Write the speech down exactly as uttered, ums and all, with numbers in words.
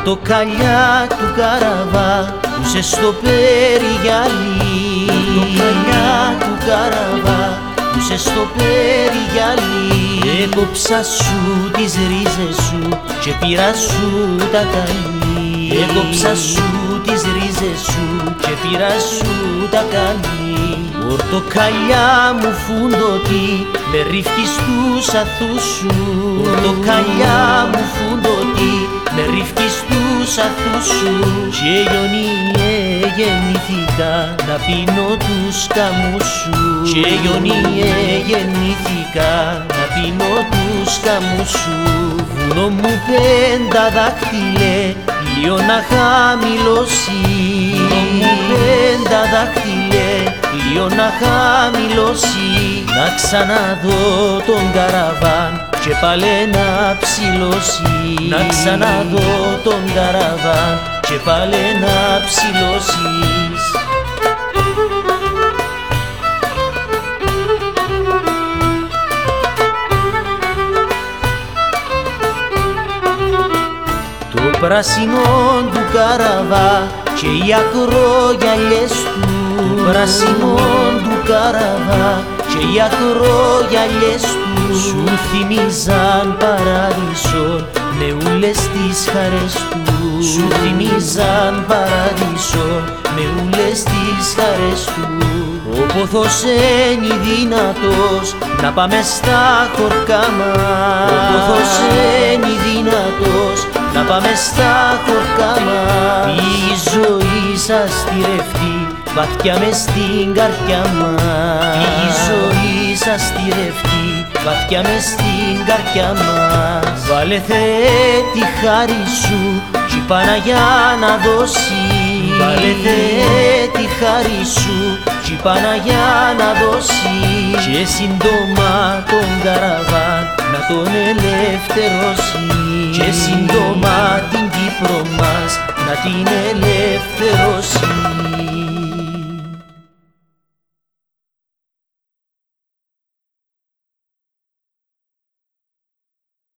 Πορτοκαλιά του καραβά που σε στο περιγυαλί. Πορτοκαλιά του καραβά που σε στο περιγυαλί. Έκοψα σου τις ρίζες σου και πήρα σου τα καλή. Έκοψα σου τις ρίζες σου και πήρα σου τα καλή. Πορτοκαλιά μου φούντοτη με ρίφκεις τους αθούς σου. Πορτοκαλιά μου φούντοτη με ρίφκεις τους αθούς σου. Και Ιωνιέ γεννήθηκα να πίνω τους καμούς σου. Και Ιωνιέ γεννήθηκα να πίνω τους καμούς σου. Βουνό μου πέντα δάχτυλε λίγο να χαμηλώσει. Βουνό μου πέντα δάχτυλε λίγο να χαμηλώσει. Να ξαναδώ τον καραβάν και πάλι να ψηλώσει. Να ξαναδώ τον καραβάν και πάλι να ψηλώσεις. Το πράσινο του καραβά και οι ακρογιαλιές του. Το πράσινο του καραβά και οι ακρογιαλιές του σου θυμίζαν παράδεισο με ούλες τις χαρές του. Σου θυμίζαν παράδεισο με ούλες τις χαρές του. Ο πόθος είναι δυνατός να πάμε στα χωρκά μας. Ο πόθος είναι δυνατός να πάμε στα χωρκά μας. Η ζωή σας τυρευτεί βαθιά μες στην καρδιά μας. Η ζωή σας τυρευτεί βαθιά μες στην καρδιά μας. Βάλε Θεέ τη χάρη σου κι η Παναγιά να δώσει. Βάλε Θεέ τη χάρη σου κι η Παναγιά να δώσει. Και σύντομα τον καραβάν να τον ελευθερώσει. Και σύντομα την Κύπρο μας να την ελευθερώσει.